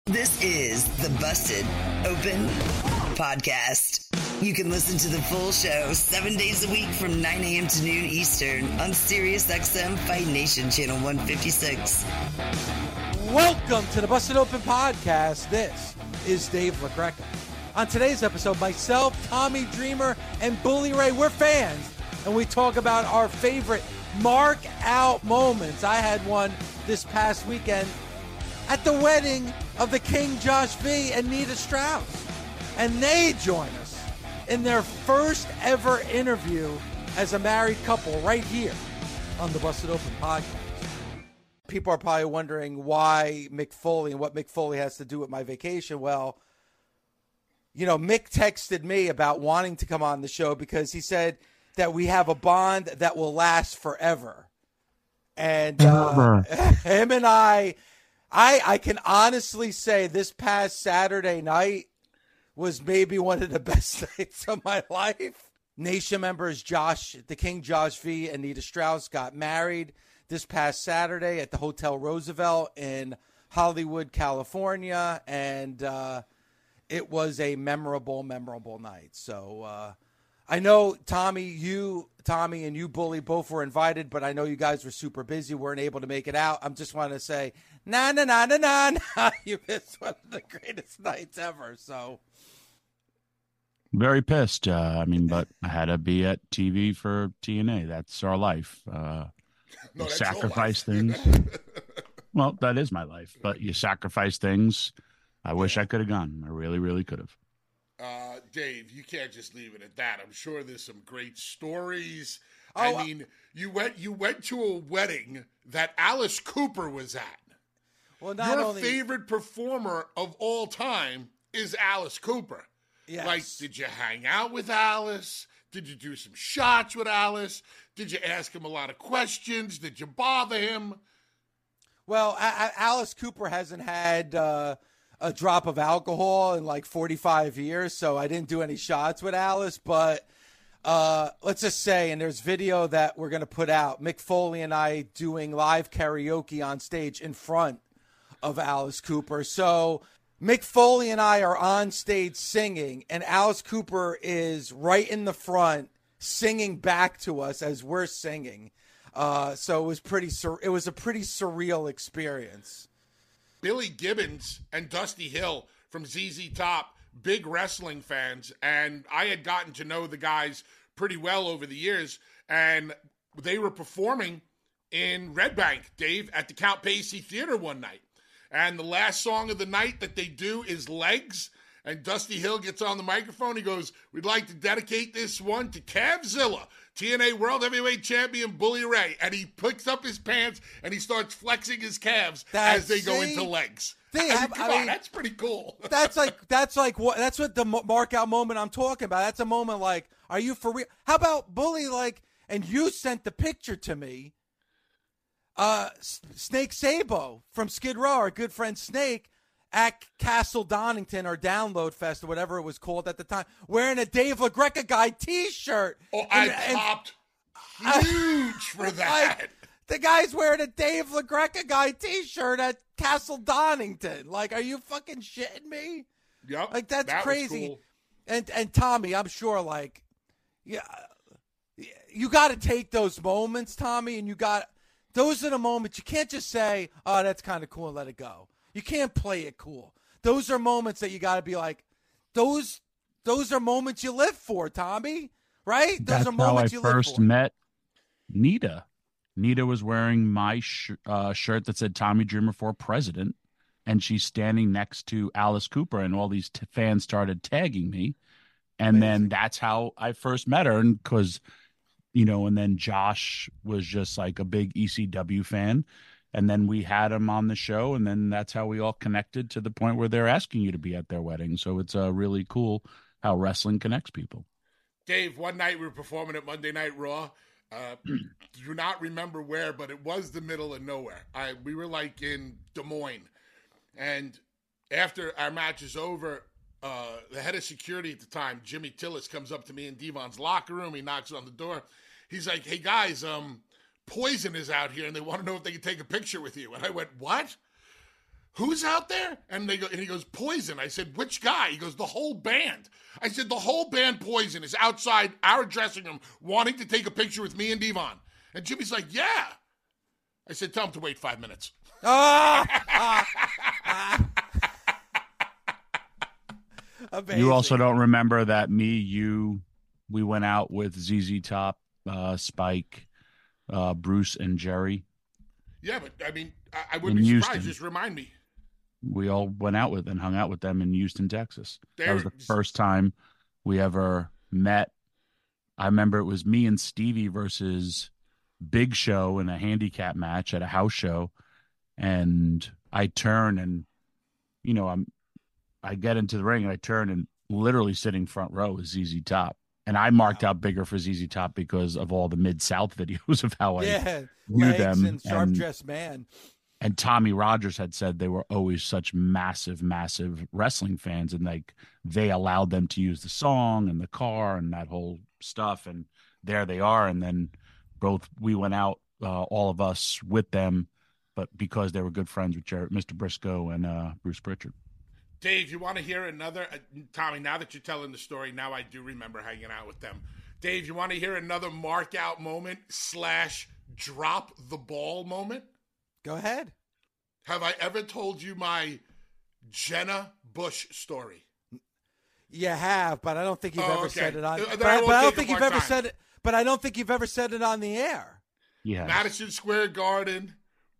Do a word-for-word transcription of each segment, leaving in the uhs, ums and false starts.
This is the Busted Open Podcast. You can listen to the full show seven days a week from nine a.m. to noon Eastern on SiriusXM Fight Nation Channel one fifty-six. Welcome to the Busted Open Podcast. This is Dave LaGreca. On today's episode, myself, Tommy Dreamer, and Bully Ray, we're fans, and we talk about our favorite mark-out moments. I had one this past weekend at the wedding of the King Josh V and Nita Strauss. And they join us in their first ever interview as a married couple right here on the Busted Open Podcast. People are probably wondering why Mick Foley and what Mick Foley has to do with my vacation. Well, you know, Mick texted me about wanting to come on the show because he said that we have a bond that will last forever. And uh, him and I... I, I can honestly say this past Saturday night was maybe one of the best nights of my life. Nation members Josh, the King Josh V and Nita Strauss got married this past Saturday at the Hotel Roosevelt in Hollywood, California. And uh, it was a memorable, memorable night. So uh, I know, Tommy, you, Tommy, and you, Bully, both were invited, but I know you guys were super busy, weren't able to make it out. I'm just want to say, nah, nah, nah, nah, nah, nah. You missed one of the greatest nights ever. So very pissed. Uh, I mean, but I had to be at T V for T N A. That's our life. Uh, no, you sacrifice things. Well, that is my life. But you sacrifice things. I wish I could have gone. I really, really could have. Uh, Dave, you can't just leave it at that. I'm sure there's some great stories. Oh, I mean, you went you went to a wedding that Alice Cooper was at. Well, not Your only... favorite performer of all time is Alice Cooper. Yes. Like, did you hang out with Alice? Did you do some shots with Alice? Did you ask him a lot of questions? Did you bother him? Well, a- a- Alice Cooper hasn't had uh, a drop of alcohol in like forty-five years, so I didn't do any shots with Alice. But uh, let's just say, and there's video that we're going to put out, Mick Foley and I doing live karaoke on stage in front of Alice Cooper. So Mick Foley and I are on stage singing, and Alice Cooper is right in the front singing back to us as we're singing. Uh, so it was pretty. Sur- it was a pretty surreal experience. Billy Gibbons and Dusty Hill from Z Z Top, big wrestling fans, and I had gotten to know the guys pretty well over the years, and they were performing in Red Bank, Dave, at the Count Basie Theater one night. And the last song of the night that they do is Legs. And Dusty Hill gets on the microphone. He goes, we'd like to dedicate this one to Cavzilla, T N A World Heavyweight Champion Bully Ray. And he picks up his pants and he starts flexing his calves That's, as they go see, into Legs. They I have, mean, come I on, mean, that's pretty cool. That's like, that's like what, that's what the mark out moment I'm talking about. That's a moment like, are you for real? How about Bully? Like, and you sent the picture to me. Uh, Snake Sabo from Skid Row, our good friend Snake, at Castle Donington or Download Fest or whatever it was called at the time, wearing a Dave LaGreca guy T-shirt. Oh, and, I and, popped huge for that. Like, the guy's wearing a Dave LaGreca guy T-shirt at Castle Donington. Like, are you fucking shitting me? Yep, Like, that's that crazy. was cool. And and Tommy, I'm sure, like, yeah, you got to take those moments, Tommy, and you got. Those are the moments you can't just say, oh, that's kind of cool and let it go. You can't play it cool. Those are moments that you got to be like, those those are moments you live for, Tommy, right? Those That's are moments how I you live first for. met Nita. Nita was wearing my sh- uh, shirt that said Tommy Dreamer for President, and she's standing next to Alice Cooper, and all these t- fans started tagging me. And Amazing. then that's how I first met her, and because you know, and then Josh was just like a big E C W fan. And then we had him on the show, and then that's how we all connected to the point where they're asking you to be at their wedding. So it's uh, really cool how wrestling connects people. Dave, one night we were performing at Monday Night Raw. Uh, do not remember where, but it was the middle of nowhere. I we were like in Des Moines. And after our match is over, uh, the head of security at the time, Jimmy Tillis, comes up to me in Devon's locker room. He knocks on the door. He's like, hey, guys, um, Poison is out here, and they want to know if they can take a picture with you. And I went, what? who's out there? And they go, and he goes, Poison. I said, which guy? He goes, the whole band. I said, the whole band Poison is outside our dressing room wanting to take a picture with me and Devon. And Jimmy's like, yeah. I said, tell him to wait five minutes. Ah! ah, ah. Amazing. You also don't remember that me, you, we went out with Z Z Top, uh, Spike, uh, Bruce, and Jerry. Yeah, but I mean, I, I wouldn't In be Houston. surprised. Just remind me. We all went out with and hung out with them in Houston, Texas. There- That was the first time we ever met. I remember it was me and Stevie versus Big Show in a handicap match at a house show. And I turn and, you know, I'm, I get into the ring and I turn and literally sitting front row is Z Z Top. And I marked out bigger for Z Z Top because of all the Mid-South videos of how I Yeah, knew legs them. and sharp and- dressed man. And Tommy Rogers had said they were always such massive, massive wrestling fans, and like they allowed them to use the song and the car and that whole stuff. And there they are. And then both we went out, uh, all of us with them, but because they were good friends with Jared, Mister Briscoe and uh, Bruce Pritchard. Dave, you want to hear another? Uh, Tommy, now that you're telling the story, now I do remember hanging out with them. Dave, you want to hear another mark out moment slash drop the ball moment? Go ahead. Have I ever told you my Jenna Bush story? You have, but I don't think you've Oh, ever okay. said it on. Uh, But, then I I, won't but I don't take think up you've our ever time. said it. But I don't think you've ever said it on the air. Yeah. Madison Square Garden.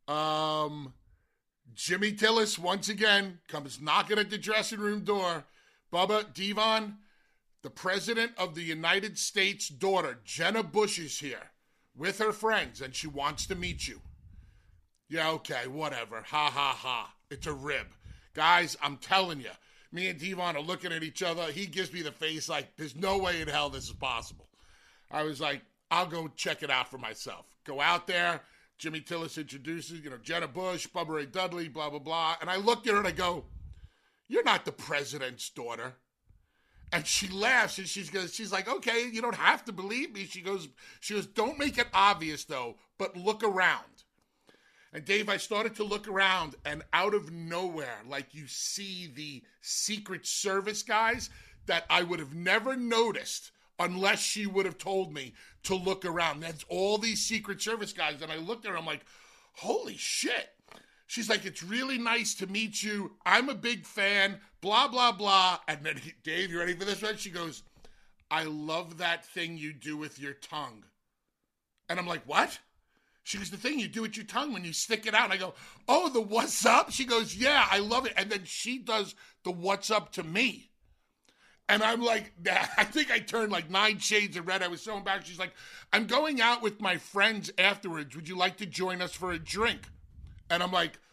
Um, Jimmy Tillis, once again, comes knocking at the dressing room door. Bubba, Devon, the president of the United States' daughter, Jenna Bush, is here with her friends, and she wants to meet you. Yeah, okay, whatever. Ha, ha, ha. It's a rib. Guys, I'm telling you, me and Devon are looking at each other. He gives me the face like, there's no way in hell this is possible. I was like, I'll go check it out for myself. Go out there. Jimmy Tillis introduces, you know, Jenna Bush, Bubba Ray Dudley, blah, blah, blah. And I looked at her and I go, you're not the president's daughter. And she laughs and she's goes, she's like, okay, you don't have to believe me. She goes, she goes, don't make it obvious though, but look around. And Dave, I started to look around, and out of nowhere, like you see the Secret Service guys that I would have never noticed unless she would have told me to look around. That's all these Secret Service guys. And I looked at her, I'm like, holy shit. She's like, it's really nice to meet you. I'm a big fan, blah, blah, blah. And then, Dave, you ready for this one? She goes, I love that thing you do with your tongue. And I'm like, what? She goes, the thing you do with your tongue when you stick it out. And I go, oh, the what's up? She goes, yeah, I love it. And then she does the what's up to me. And I'm like, I think I turned like nine shades of red. I was so embarrassed. She's like, I'm going out with my friends afterwards. Would you like to join us for a drink? And I'm like,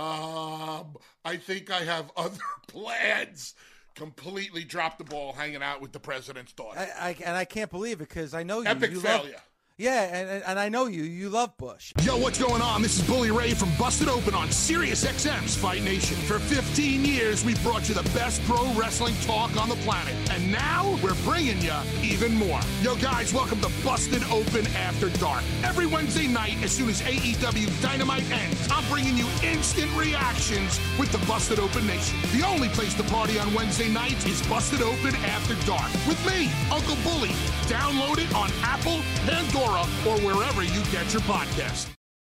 um, I think I have other plans. Completely dropped the ball hanging out with the president's daughter. I, I and I can't believe it because I know you. Epic you failure. Love, yeah, and and I know you. You love Bush. Yo, what's going on? This is Bully Ray from Busted Open on Sirius X M's Fight Nation. For fifteen years, we've brought you the best pro wrestling talk on the planet. And now, we're bringing you even more. Yo, guys, welcome to Busted Open After Dark. Every Wednesday night, as soon as A E W Dynamite ends, I'm bringing you instant reactions with the Busted Open Nation. The only place to party on Wednesday nights is Busted Open After Dark. With me, Uncle Bully. Download it on Apple, Pandora, or wherever you get your podcast.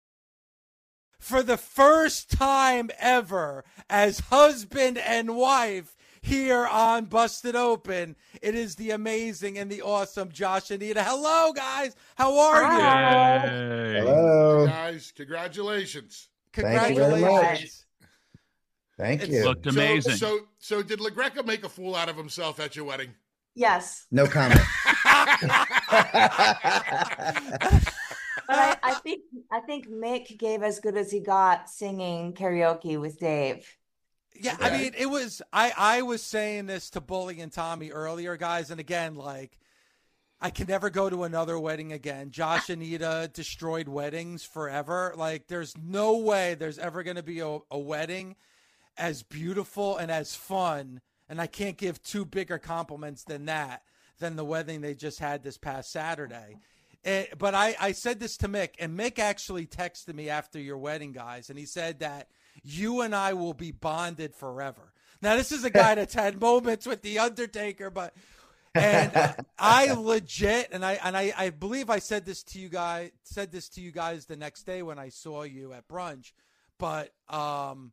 For the first time ever, as husband and wife here on Busted Open, it is the amazing and the awesome Josh and Anita. Hello, guys. How are you? Yay. Hello. Guys, congratulations. Thank you very Congratulations. Thank It's- you. Looked amazing. So, so, so did LaGreca make a fool out of himself at your wedding? Yes, No comment. but I, I think I think Mick gave as good as he got singing karaoke with Dave. Yeah, I mean, it was, I, I was saying this to Bully and Tommy earlier, guys. And again, like, I can never go to another wedding again. Josh and Anita destroyed weddings forever. Like, there's no way there's ever going to be a, a wedding as beautiful and as fun. And I can't give two bigger compliments than that, than the wedding they just had this past Saturday. Eh, but I, I said this to Mick, and Mick actually texted me after your wedding, guys. And he said that you and I will be bonded forever. Now, this is a guy that's had moments with The Undertaker, but and uh, I legit and I and I, I believe I said this to you guys said this to you guys the next day when I saw you at brunch, but um,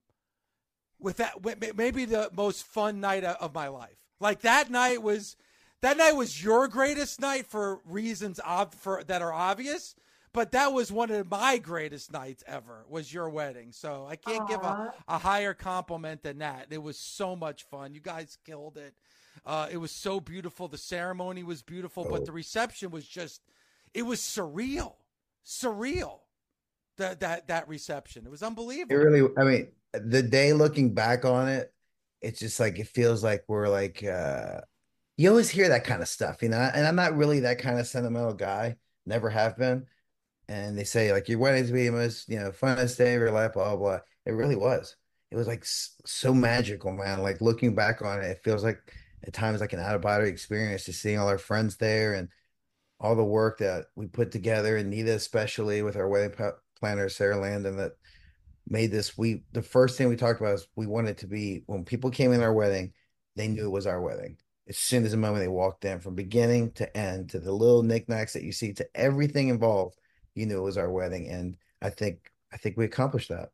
with that maybe the most fun night of my life. Like that night was that night was your greatest night for reasons ob- for that are obvious. But that was one of my greatest nights ever, was your wedding. So I can't Aww. give a, a higher compliment than that. It was so much fun. You guys killed it. Uh, it was so beautiful. The ceremony was beautiful, oh. but the reception was just, it was surreal. Surreal, that, that, that reception. It was unbelievable. It really, I mean, the day looking back on it, it's just like, it feels like we're like, uh, you always hear that kind of stuff, you know? And I'm not really that kind of sentimental guy. Never have been. And they say, like, your wedding's be the most, you know, funnest day of your life, blah, blah, blah. It really was. It was, like, so magical, man. Like, looking back on it, it feels like, at times, like an out-of-body experience, just seeing all our friends there and all the work that we put together, and Nita especially with our wedding planner, Sarah Landon, that made this. We The first thing we talked about is we wanted to be, when people came in our wedding, they knew it was our wedding. As soon as the moment they walked in, from beginning to end, to the little knickknacks that you see, to everything involved, you knew it was our wedding, and I think I think we accomplished that.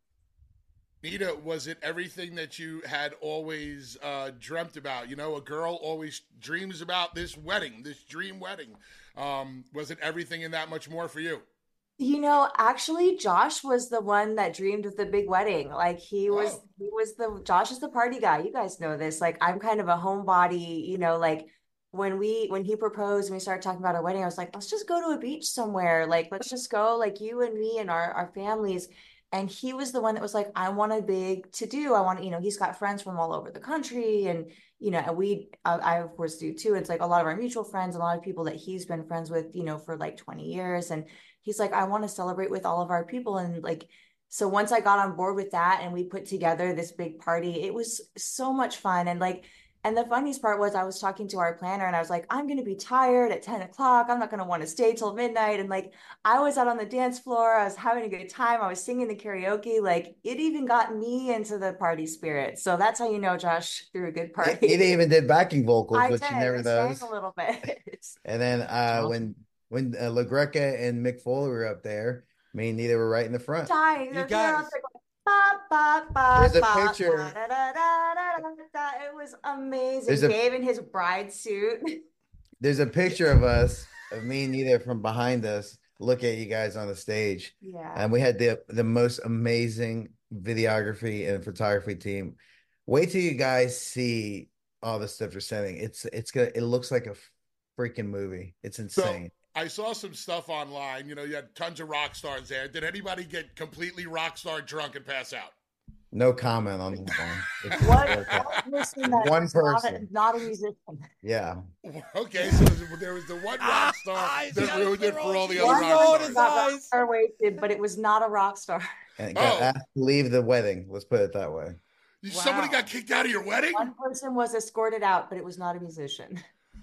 Nita, was it everything that you had always uh, dreamt about? You know, a girl always dreams about this wedding, this dream wedding. Um, was it everything and that much more for you? You know, actually, Josh was the one that dreamed of the big wedding. Like he was, oh. he was the Josh is the party guy. You guys know this. Like I'm kind of a homebody. You know, like. When we, when he proposed and we started talking about our wedding, I was like, let's just go to a beach somewhere. Like, let's just go, like you and me and our, our families. And he was the one that was like, I want a big to do. I want, you know, he's got friends from all over the country. And, you know, and we, uh, I of course do too. It's like a lot of our mutual friends, a lot of people that he's been friends with, you know, for like twenty years. And he's like, I want to celebrate with all of our people. And like, so once I got on board with that and we put together this big party, it was so much fun. And like, And the funniest part was I was talking to our planner and I was like, I'm going to be tired at ten o'clock. I'm not going to want to stay till midnight. And like, I was out on the dance floor. I was having a good time. I was singing the karaoke. Like it even got me into the party spirit. So that's how you know Josh threw a good party. It even did backing vocals, I which did. he never I does. sang a little bit. And then uh, awesome. when, when uh, LaGreca and Mick Foley were up there, me and Nita were right in the front. Dying. You guys. Ba, ba, ba, There's a ba, picture. Ba, da, da, da, da, da, da. It was amazing. There's a, Dave in his bride suit. There's a picture of us, of me and Nita from behind us, look at you guys on the stage. Yeah. And we had the the most amazing videography and photography team. Wait till you guys see all the stuff we're sending. It's it's gonna it looks like a freaking movie. It's insane. So, I saw some stuff online. You know, you had tons of rock stars there. Did anybody get completely rock star drunk and pass out? No comment on that one. What person that one person, not a, not a musician. Yeah. Okay, so there was the one rock star that ruined it for all the other rock stars. Star wasted, but it was not a rock star. And got oh. asked to leave the wedding. Let's put it that way. Wow. Somebody got kicked out of your wedding? One person was escorted out, but it was not a musician.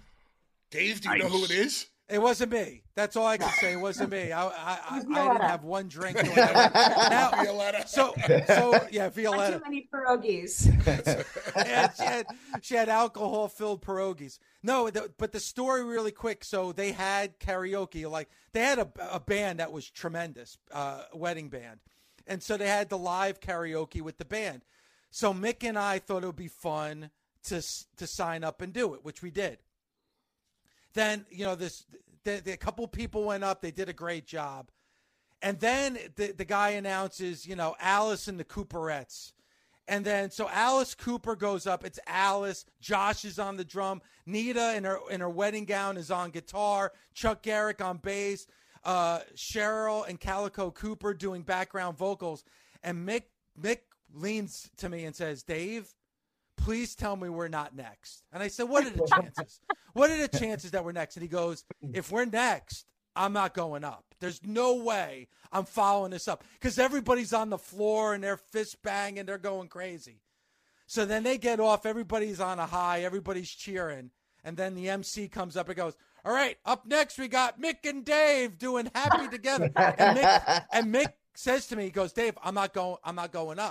Dave, do you nice. know who it is? It wasn't me. That's all I can say. It wasn't me. I I, I, I didn't have one drink. Now, Violetta. So so yeah, Violetta. Not too many pierogies. Yeah, she had she had alcohol filled pierogies. No, the, but the story really quick. So they had karaoke. Like they had a, a band that was tremendous, uh, a wedding band, and so they had the live karaoke with the band. So Mick and I thought it would be fun to to sign up and do it, which we did. Then, you know, this the, the, a couple people went up. They did a great job. And then the, the guy announces, you know, Alice and the Cooperettes. And then so Alice Cooper goes up. It's Alice. Josh is on the drum. Nita in her in her wedding gown is on guitar. Chuck Garrick on bass. Uh, Cheryl and Calico Cooper doing background vocals. And Mick Mick leans to me and says, Dave, please tell me we're not next. And I said, what are the chances? What are the chances that we're next? And he goes, if we're next, I'm not going up. There's no way I'm following this up because everybody's on the floor and they're fist banging. They're going crazy. So then they get off. Everybody's on a high. Everybody's cheering. And then the M C comes up and goes, all right, up next we got Mick and Dave doing Happy Together. And Mick, and Mick says to me, he goes, Dave, I'm not going, I'm not going up.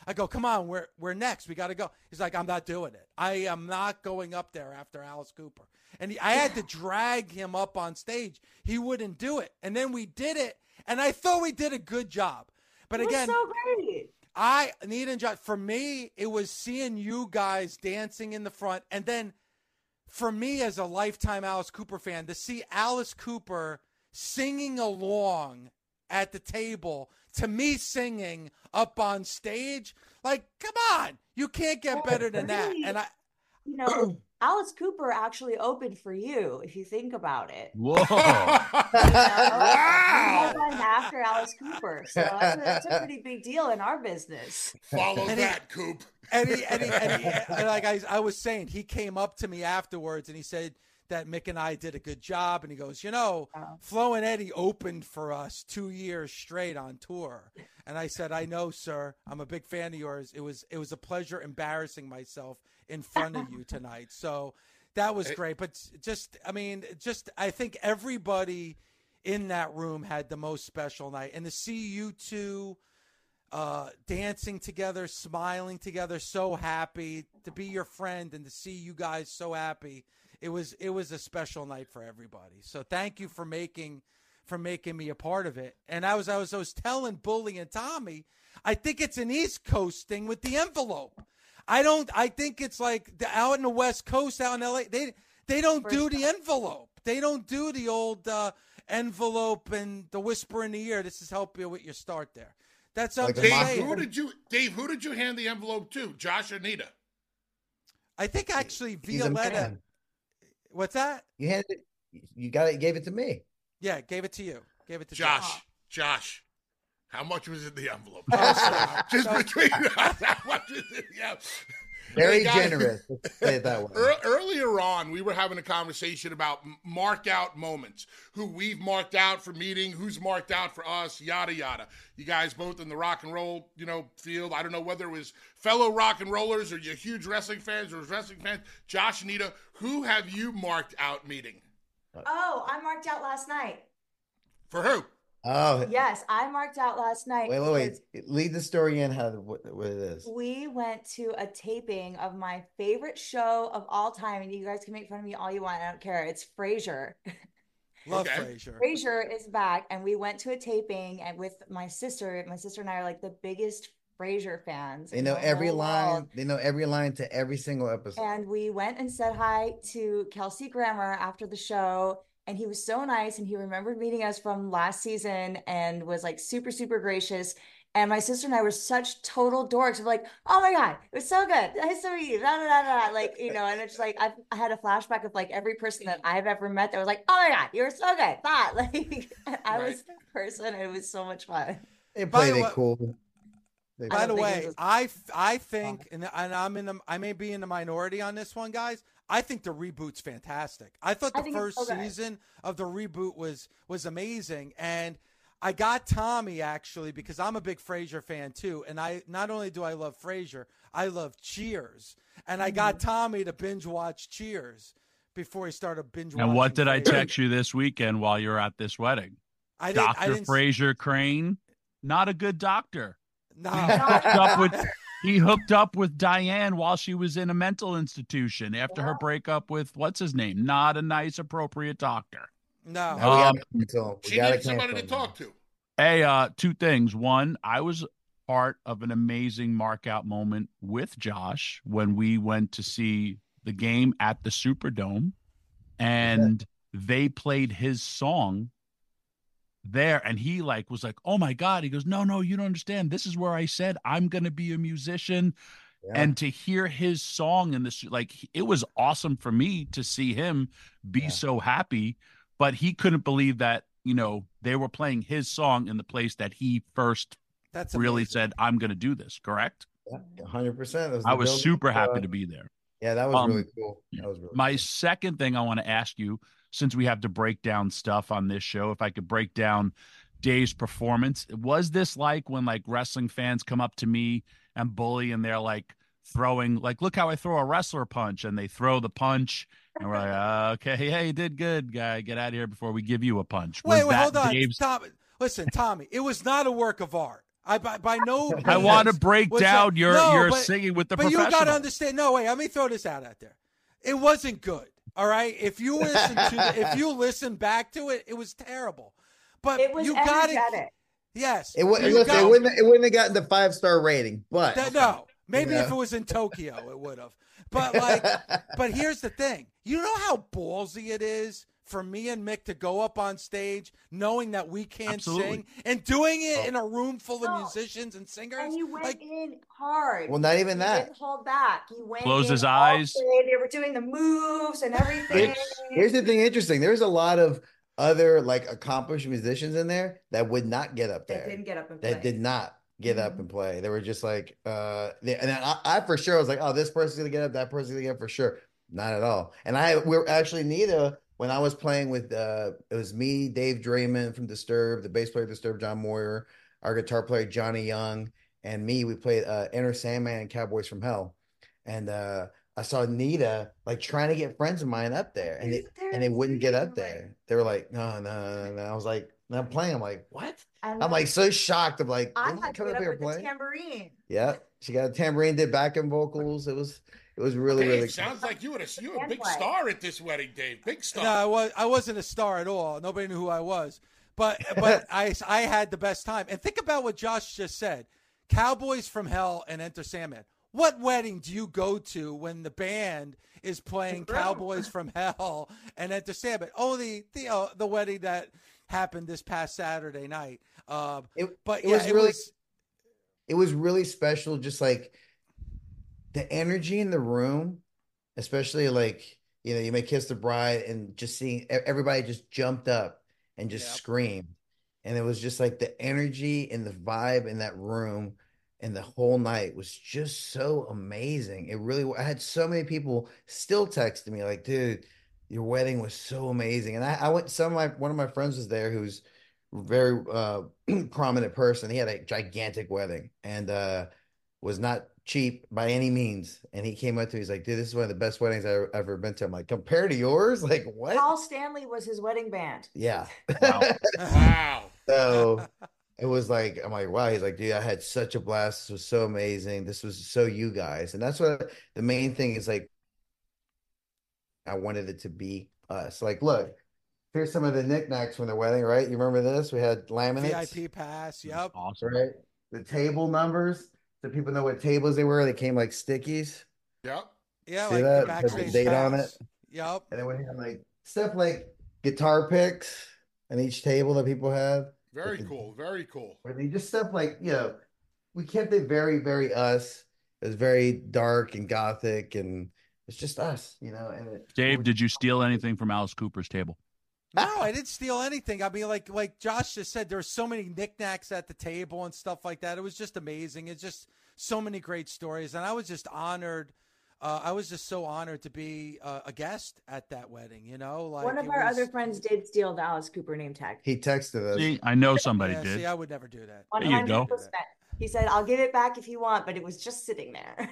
I go, come on, we're we're next. We got to go. He's like, I'm not doing it. I am not going up there after Alice Cooper. And he, I had to drag him up on stage. He wouldn't do it. And then we did it, and I thought we did a good job. But it again, was so great. I Nita and Josh, for me, it was seeing you guys dancing in the front, and then for me as a lifetime Alice Cooper fan, to see Alice Cooper singing along at the table to me singing up on stage, like, come on, you can't get better than that. And I, you know, Alice Cooper actually opened for you, if you think about it. Whoa. You know? Wow. After Alice Cooper. So that's a, that's a pretty big deal in our business. Follow And that, he- Coop. and he, and he, and he, and like I, I was saying, he came up to me afterwards and he said that Mick and I did a good job. And he goes, you know, Wow. Flo and Eddie opened for us two years straight on tour. And I said, I know, sir. I'm a big fan of yours. It was it was a pleasure embarrassing myself in front of you tonight. So that was great. But just, I mean, just I think everybody in that room had the most special night. And to see you two uh, dancing together, smiling together, so happy to be your friend and to see you guys so happy. It was it was a special night for everybody. So thank you for making for making me a part of it. And I was I was I was telling Bully and Tommy, I think it's an East Coast thing with the envelope. I don't I think it's like the, out in the West Coast, out in L A, they they don't First do the envelope. They don't do the old uh, envelope and the whisper in the ear. This is help you with your start there. That's up Like to a Dave, mock- saying. who did you Dave, who did you hand the envelope to? Josh or Nita? I think actually He's a Violetta. man. What's that? You handed it. You got it. You gave it to me. Yeah, gave it to you. Gave it to Josh. Josh. Josh. How much was in the envelope? Oh, sorry. Just No. between us, how much was in the envelope? Very Hey, guys, generous. Let's say it that way. ear- Earlier on, we were having a conversation about m- mark out moments, who we've marked out for meeting, who's marked out for us, yada yada. You guys both in the rock and roll, you know, field. I don't know whether it was fellow rock and rollers or you're huge wrestling fans or wrestling fans. Josh, Nita, who have you marked out meeting? Oh, I marked out last night. For who? Oh, Yes, I marked out last night. wait, wait, because wait. Lead the story in how what, what it is. We went to a taping of my favorite show of all time, and you guys can make fun of me all you want. I don't care. It's Frasier. Love Okay. Frasier. Frasier is back, and we went to a taping and with my sister. My sister and I are like the biggest Frasier fans. They in know the every whole line. world. They know every line to every single episode. And we went and said hi to Kelsey Grammer after the show. And he was so nice. And he remembered meeting us from last season and was like super, super gracious. And my sister and I were such total dorks. We're like, oh my God, it was so good. Nice to meet you. Da, da, da, da. Like, you know, and it's like, I, I had a flashback of like every person that I've ever met that was like, oh my God, you were so good. Bye. Like, I Right. was that person. And it was so much fun. They By played the it way- cool. They- By don't the think it way, was- I I think, and, and I'm in the, I may be in the minority on this one, guys. I think the reboot's fantastic. I thought I the think it's first so good. season of the reboot was was amazing, and I got Tommy actually because I'm a big Frasier fan too, and I not only do I love Frasier, I love Cheers, and I got Mm-hmm. Tommy to binge watch Cheers before he started binge watching. And what did I Frasier. text you this weekend while you were at this wedding? I didn't. I Doctor didn't. Fraser Crane, not a good doctor. No. Hooked up with, he hooked up with Diane while she was in a mental institution after her Yeah. breakup with what's his name? Not a nice, appropriate doctor. No. Now we gotta Um, cancel him. We She gotta needed somebody to cancel him. talk to. Hey, uh, two things. One, I was part of an amazing mark out moment with Josh when we went to see the game at the Superdome, and they played his song there, and he like was like, oh my God. He goes, no, no, you don't understand. This is where I said I'm gonna be a musician. Yeah. And to hear his song in this, like, it was awesome for me to see him be Yeah. so happy, but he couldn't believe that, you know, they were playing his song in the place that he first That's really amazing. said, I'm going to do this. Correct. Yeah, one hundred percent. I was super happy to be there. Yeah, that was Um, really cool. That was really My cool. second thing I want to ask you, since we have to break down stuff on this show, if I could break down Dave's performance, was this like when like wrestling fans come up to me and Bully and they're like throwing, like, look how I throw a wrestler punch, and they throw the punch and we're like, uh, okay, yeah, you did good, guy. Get out of here before we give you a punch. Was Wait, wait, that hold on, Dave's- Tom. Listen, Tommy, it was not a work of art. I by, by no means. I want to break was down that- your no, your but- singing with the But you professional. got to understand. No, wait. Let me throw this out out there. It wasn't good. All right. If you listen to, the, if you listen back to it, it was terrible. But It was you got energetic. Yes. It, would, you listen, got- it wouldn't. It wouldn't have gotten the five star rating, but that- no. Maybe Yeah. if it was in Tokyo, it would have. But like, but here's the thing. You know how ballsy it is for me and Mick to go up on stage knowing that we can't Absolutely. sing and doing it Oh. in a room full of No. musicians and singers. And you went like, in hard. Well, not even You that. didn't hold back. You went Closed in his all eyes. day. They were doing the moves and everything. Here's the thing interesting. There's a lot of other like accomplished musicians in there that would not get up That there. didn't get up and play. That did not get up Mhm. and play. They were just like, uh, they, and I, I for sure was like, oh, this person's gonna get up, that person's gonna get up for sure. Not at all. And I, we were actually Nita when I was playing with, uh, it was me, Dave Draymond from Disturbed, the bass player of Disturbed, John Moyer, our guitar player Johnny Young, and me. We played uh, Enter Sandman and Cowboys from Hell, and uh, I saw Nita like trying to get friends of mine up there, and they They're and they wouldn't get up singing, there. They were like, no, no, no, no. I was like, and I'm playing. I'm like, what? And I'm like so shocked. I'm like, I you're not had to coming get up up here with the playing. tambourine. Yeah, she got a tambourine, did backing vocals. It was, it was really, Hey, really. it sounds like you were a, you were a And big play. star at this wedding, Dave. Big star. no, I was I wasn't a star at all. Nobody knew who I was. But but I I had the best time. And think about what Josh just said. Cowboys from Hell and Enter Sandman. What wedding do you go to when the band is playing True. Cowboys from Hell and Enter Sandman? Only the uh, the wedding that happened this past Saturday night. Um, It, but it yeah, was it really, was it was really special. Just like the energy in the room, especially like, you know, you may kiss the bride and just seeing e- everybody just jumped up and just Yep. screamed. And it was just like the energy and the vibe in that room and the whole night was just so amazing. It really, I had so many people still texting me like, dude, your wedding was so amazing. And I, I went, some of my, one of my friends was there who's a very uh, prominent person. He had a gigantic wedding and uh, was not cheap by any means. And he came up to me, he's like, dude, this is one of the best weddings I've ever been to. I'm like, compared to yours? Like, what? Paul Stanley was his wedding band. Yeah. Wow. Wow. So it was like, I'm like, wow. He's like, dude, I had such a blast. This was so amazing. This was so you guys. And that's what the main thing is like, I wanted it to be us. Like, look, here's some of the knickknacks from the wedding, right? You remember this? We had laminates, V I P pass. Yep. Awesome. right? The table numbers, so people know what tables they were. They came like stickies. Yep. Yeah, See like that? the Put the backstage date on pass. Yep. And then we had like stuff like guitar picks on each table that people had. Very With the- cool. Very cool. I mean, just stuff like, you know, we kept it very, very us. It was very dark and gothic, and it's just us, you know. And it, Dave, it did you steal anything from Alice Cooper's table? No, I didn't steal anything. I mean, like like Josh just said, there were so many knickknacks at the table and stuff like that. It was just amazing. It's just so many great stories, and I was just honored. Uh, I was just so honored to be uh, a guest at that wedding. You know, like One of it our was- other friends did steal the Alice Cooper name tag. he texted us. See, I know somebody Yeah, did. see, I would never do that. There you go. one hundred percent. He said, I'll give it back if you want, but it was just sitting there.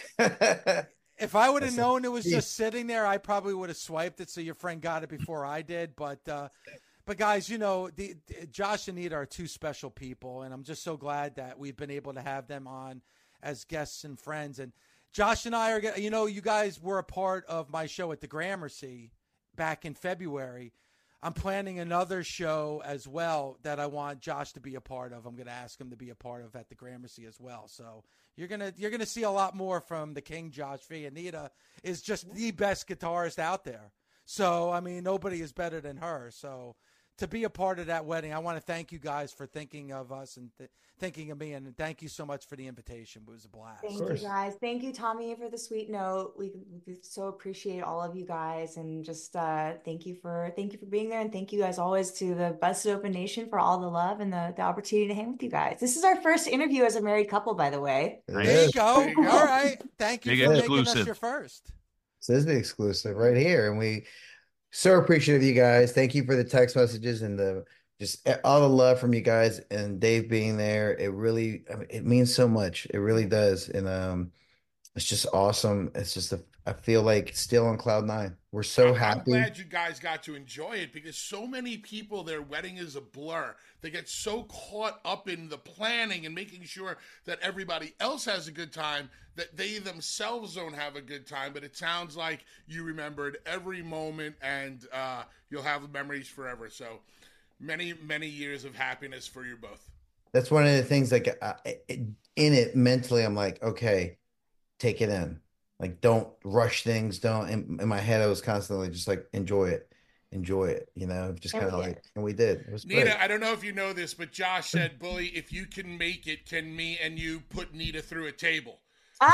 If I would have That's a- known it was Yeah. just sitting there, I probably would have swiped it so your friend got it before I did. But, uh, but guys, you know, the, the- Josh and Nita are two special people, and I'm just so glad that we've been able to have them on as guests and friends. And Josh and I are, get- you know, you guys were a part of my show at the Gramercy back in February. I'm planning another show as well that I want Josh to be a part of. I'm going to ask him to be a part of at the Gramercy as well. So you're gonna you're gonna see a lot more from the King, Josh V. Anita is just the best guitarist out there. So I mean, nobody is better than her. So to be a part of that wedding, I want to thank you guys for thinking of us and th- thinking of me, and thank you so much for the invitation. It was a blast. Thank you guys. Thank you, Tommy, for the sweet note. We, we so appreciate all of you guys, and just uh, thank you for thank you for being there, and thank you as always to the Busted Open Nation for all the love and the, the opportunity to hang with you guys. This is our first interview as a married couple, by the way. It There is. you go. There you go. All right. Thank you Big for making us exclusive. your first. This is the exclusive right here, and we so appreciative of you guys. Thank you for the text messages and the just all the love from you guys and Dave being there. It really, I mean, it means so much. It really does, and um, it's just awesome. It's just a I feel like still on cloud nine. We're so I'm, happy. I'm glad you guys got to enjoy it because so many people, their wedding is a blur. They get so caught up in the planning and making sure that everybody else has a good time that they themselves don't have a good time. But it sounds like you remembered every moment and uh, you'll have memories forever. So many, many years of happiness for you both. That's one of the things, like, uh, in it mentally, I'm like, okay, take it in. Like, don't rush things. Don't, in, in my head, I was constantly just like, enjoy it, enjoy it, you know, just kind of like, and we did. It was Nita, great. I don't know if you know this, but Josh said, Bully, if you can make it, can me and you put Nita through a table? So,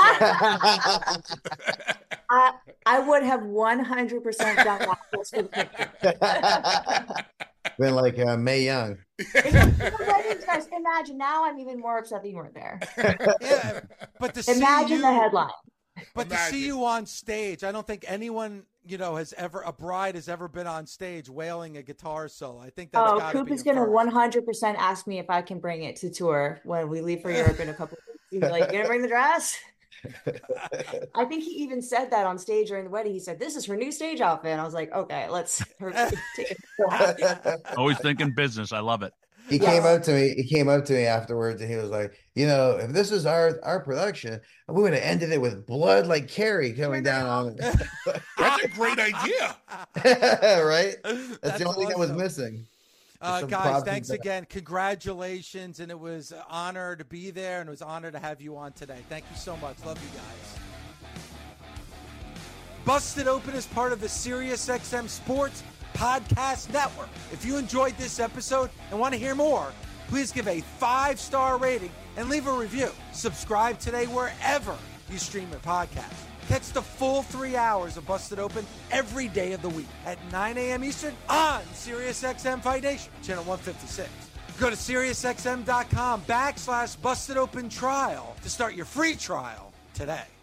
I, I would have one hundred percent done that. Been like uh, Mae Young. Guys, imagine now I'm even more upset that you weren't there. Yeah, but to Imagine see you, the headline. But Imagine. to see you on stage, I don't think anyone, you know, has ever, a bride has ever been on stage wailing a guitar solo. I think that's Oh, gotta Coop be is your going to first. one hundred percent ask me if I can bring it to tour when we leave for Europe in a couple of weeks. He's like, you going to bring the dress? I think he even said that on stage during the wedding. He said, this is her new stage outfit. And I was like, okay, let's take it. Always thinking business. I love it. He Yes. came up to me. He came up to me afterwards, and he was like, "You know, if this was our our production, we would have ended it with blood like Carrie coming down on it." That's a great idea. Right? That's, That's the only thing that was awesome. missing. Uh, Some guys, props thanks and- again. Congratulations. And it was an honor to be there, and it was an honor to have you on today. Thank you so much. Love you guys. Busted Open is part of the SiriusXM Sports Podcast Network. If you enjoyed this episode and want to hear more, please give a five-star rating and leave a review. Subscribe today wherever you stream your podcast. Catch the full three hours of Busted Open every day of the week at nine a.m. Eastern on SiriusXM Fight Nation, channel one fifty-six. Go to SiriusXM.com backslash Busted Open Trial to start your free trial today.